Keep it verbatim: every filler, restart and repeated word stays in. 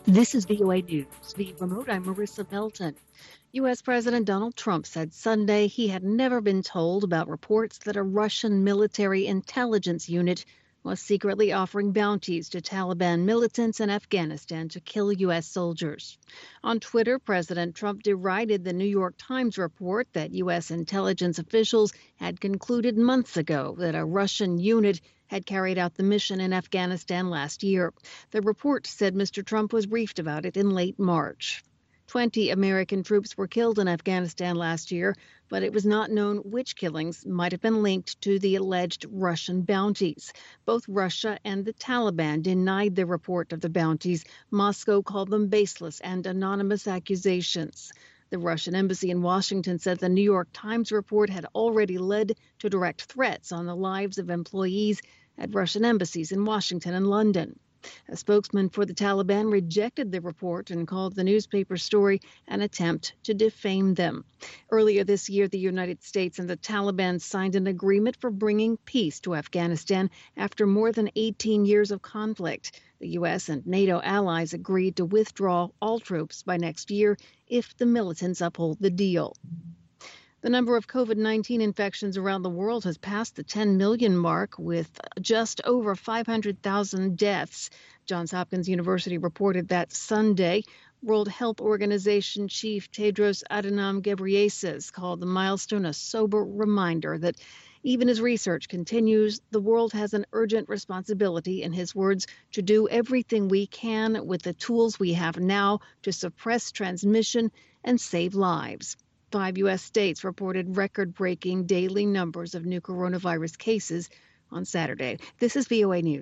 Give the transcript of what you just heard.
This is V O A News. Via remote, I'm Marissa Melton. U S. President Donald Trump said Sunday he had never been told about reports that a Russian military intelligence unit was secretly offering bounties to Taliban militants in Afghanistan to kill U S soldiers. On Twitter, President Trump derided the New York Times report that U S intelligence officials had concluded months ago that a Russian unit had carried out the mission in Afghanistan last year. The report said Mister Trump was briefed about it in late March. twenty American troops were killed in Afghanistan last year, but it was not known which killings might have been linked to the alleged Russian bounties. Both Russia and the Taliban denied the report of the bounties. Moscow called them baseless and anonymous accusations. The Russian embassy in Washington said the New York Times report had already led to direct threats on the lives of employees at Russian embassies in Washington and London. A spokesman for the Taliban rejected the report and called the newspaper story an attempt to defame them. Earlier this year, the United States and the Taliban signed an agreement for bringing peace to Afghanistan after more than eighteen years of conflict. The U S and NATO allies agreed to withdraw all troops by next year if the militants uphold the deal. The number of COVID nineteen infections around the world has passed the ten million mark, with just over five hundred thousand deaths. Johns Hopkins University reported that Sunday. World Health Organization Chief Tedros Adhanom Ghebreyesus called the milestone a sober reminder that even as research continues, the world has an urgent responsibility, in his words, to do everything we can with the tools we have now to suppress transmission and save lives. Five U S states reported record-breaking daily numbers of new coronavirus cases on Saturday. This is V O A News.